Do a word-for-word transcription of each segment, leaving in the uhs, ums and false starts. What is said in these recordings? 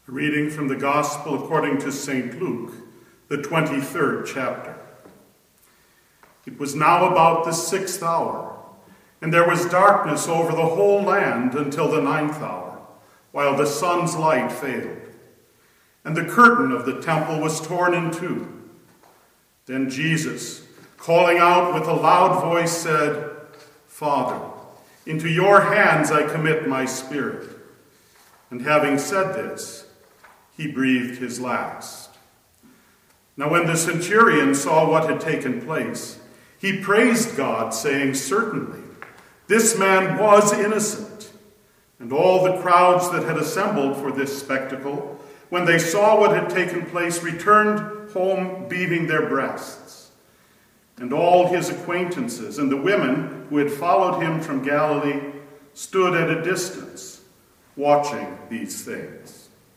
A reading from the Gospel according to Saint Luke, the twenty-third chapter. It was now about the sixth hour, and there was darkness over the whole land until the ninth hour, while the sun's light failed. And the curtain of the temple was torn in two. Then Jesus, calling out with a loud voice, said, "Father, into your hands I commit my spirit." And having said this, he breathed his last. Now when the centurion saw what had taken place, he praised God, saying, "Certainly, this man was innocent." And all the crowds that had assembled for this spectacle, when they saw what had taken place, returned home beating their breasts. And all his acquaintances and the women who had followed him from Galilee stood at a distance, watching these things.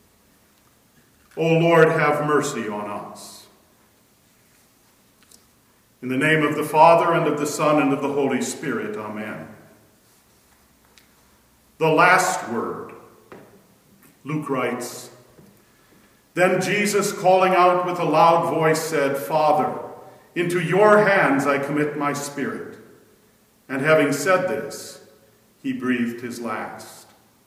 O Lord, have mercy on us. In the name of the Father, and of the Son, and of the Holy Spirit, amen. The last word. Luke writes, "Then Jesus, calling out with a loud voice, said, 'Father, into your hands I commit my spirit.' And having said this, he breathed his last."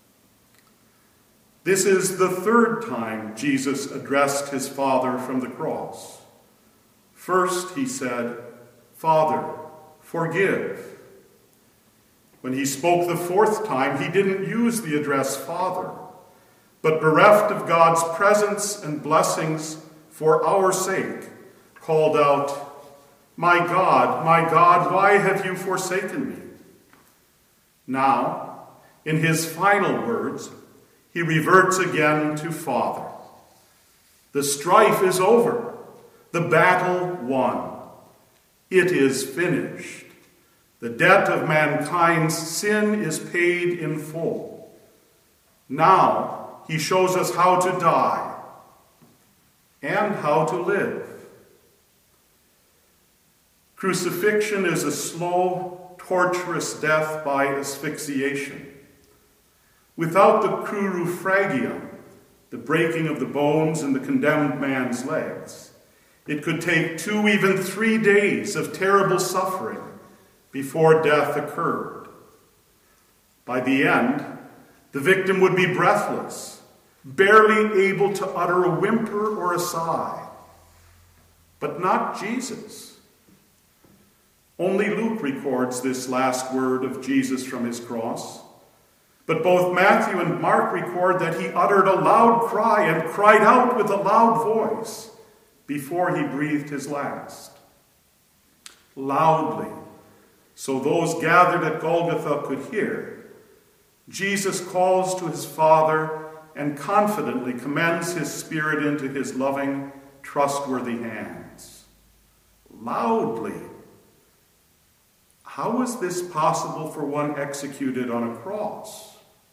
This is the third time Jesus addressed his Father from the cross. First, he said, "Father, forgive." When he spoke the fourth time, he didn't use the address Father, but bereft of God's presence and blessings for our sake, called out, "My God, my God, why have you forsaken me?" Now, in his final words, he reverts again to Father. The strife is over, the battle won. It is finished. The debt of mankind's sin is paid in full. Now he shows us how to die and how to live. Crucifixion is a slow, torturous death by asphyxiation. Without the crurifragium, the breaking of the bones in the condemned man's legs, it could take two, even three days of terrible suffering before death occurred. By the end, the victim would be breathless, barely able to utter a whimper or a sigh. But not Jesus. Only Luke records this last word of Jesus from his cross. But both Matthew and Mark record that he uttered a loud cry and cried out with a loud voice before he breathed his last. Loudly, so those gathered at Golgotha could hear, Jesus calls to his Father and confidently commends his spirit into his loving, trustworthy hands. Loudly. How is this possible for one executed on a cross?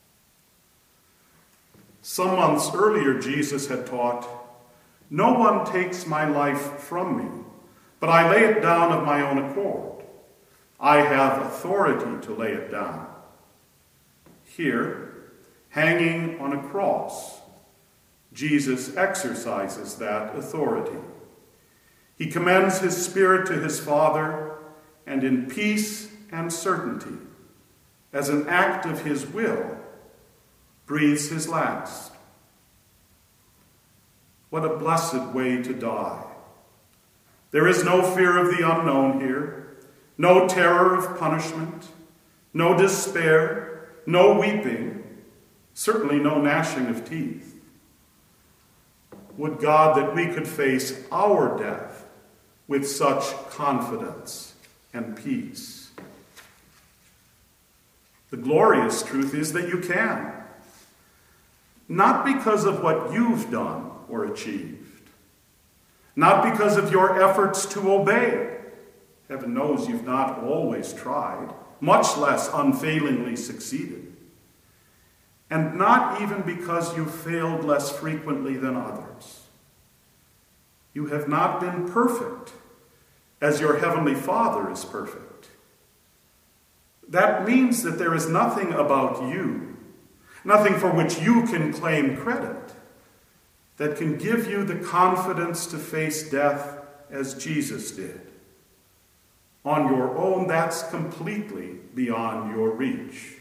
Some months earlier, Jesus had taught, "No one takes my life from me, but I lay it down of my own accord. I have authority to lay it down." Here, hanging on a cross, Jesus exercises that authority. He commends his spirit to his Father, and in peace and certainty, as an act of his will, breathes his last. What a blessed way to die. There is no fear of the unknown here, no terror of punishment, no despair, no weeping, certainly no gnashing of teeth. Would God that we could face our death with such confidence and peace. The glorious truth is that you can. Not because of what you've done or achieved. Not because of your efforts to obey. Heaven knows you've not always tried, much less unfailingly succeeded. And not even because you've failed less frequently than others. You have not been perfect, as your heavenly Father is perfect. That means that there is nothing about you, nothing for which you can claim credit, that can give you the confidence to face death as Jesus did. On your own, that's completely beyond your reach.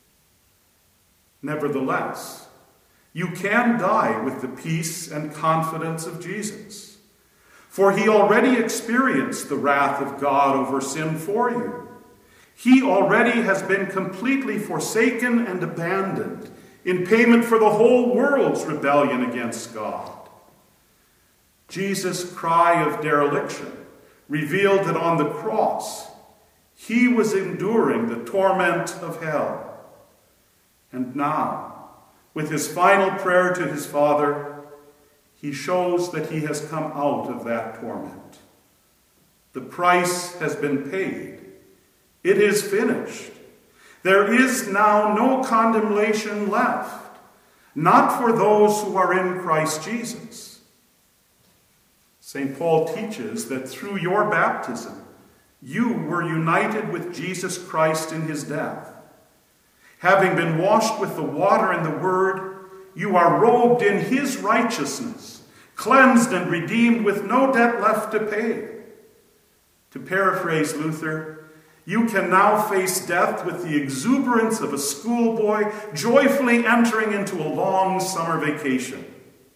Nevertheless, you can die with the peace and confidence of Jesus, for he already experienced the wrath of God over sin for you. He already has been completely forsaken and abandoned in payment for the whole world's rebellion against God. Jesus' cry of dereliction revealed that on the cross, he was enduring the torment of hell. And now, with his final prayer to his Father, he shows that he has come out of that torment. The price has been paid. It is finished. There is now no condemnation left, not for those who are in Christ Jesus. Saint Paul teaches that through your baptism, you were united with Jesus Christ in his death. Having been washed with the water and the word, you are robed in his righteousness, cleansed and redeemed with no debt left to pay. To paraphrase Luther, you can now face death with the exuberance of a schoolboy joyfully entering into a long summer vacation.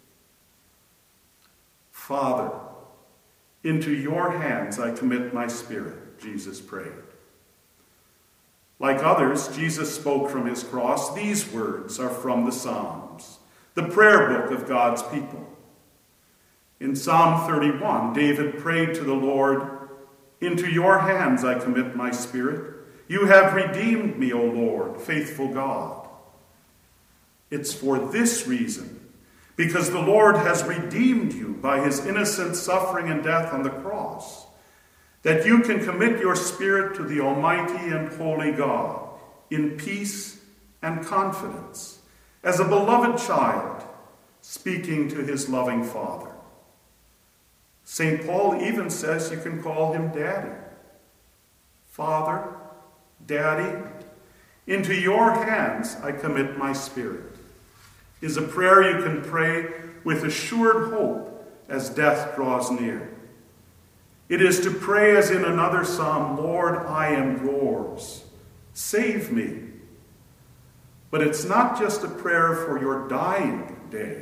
Father, into your hands I commit my spirit, Jesus prayed. Like others, Jesus spoke from his cross. These words are from the Psalms, the prayer book of God's people. In Psalm thirty-one, David prayed to the Lord, "Into your hands I commit my spirit. You have redeemed me, O Lord, faithful God." It's for this reason, because the Lord has redeemed you by his innocent suffering and death on the cross, that you can commit your spirit to the Almighty and Holy God in peace and confidence, as a beloved child speaking to his loving Father. Saint Paul even says you can call him Daddy. Father, Daddy, into your hands I commit my spirit, is a prayer you can pray with assured hope as death draws near. It is to pray as in another psalm, "Lord, I am yours. Save me." But it's not just a prayer for your dying day.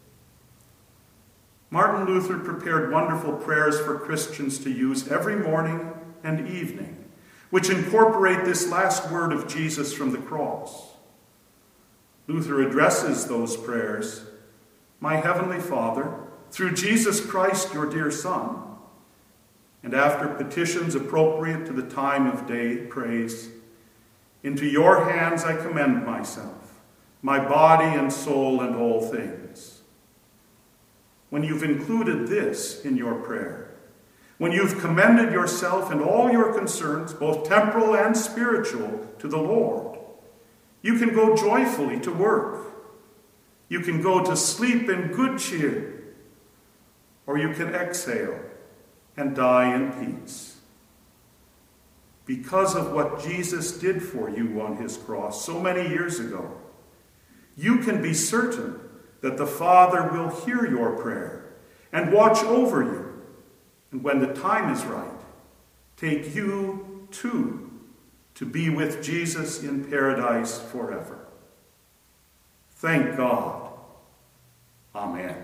Martin Luther prepared wonderful prayers for Christians to use every morning and evening, which incorporate this last word of Jesus from the cross. Luther addresses those prayers, "My heavenly Father, through Jesus Christ, your dear Son," and after petitions appropriate to the time of day, prays, "Into your hands I commend myself, my body and soul and all things." When you've included this in your prayer, when you've commended yourself and all your concerns, both temporal and spiritual, to the Lord, you can go joyfully to work. You can go to sleep in good cheer, or you can exhale and die in peace. Because of what Jesus did for you on his cross so many years ago, you can be certain that the Father will hear your prayer and watch over you, and when the time is right, take you too to be with Jesus in paradise forever. Thank God. Amen.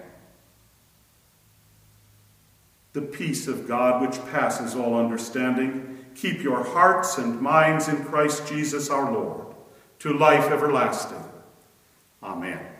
The peace of God, which passes all understanding, keep your hearts and minds in Christ Jesus our Lord, to life everlasting. Amen.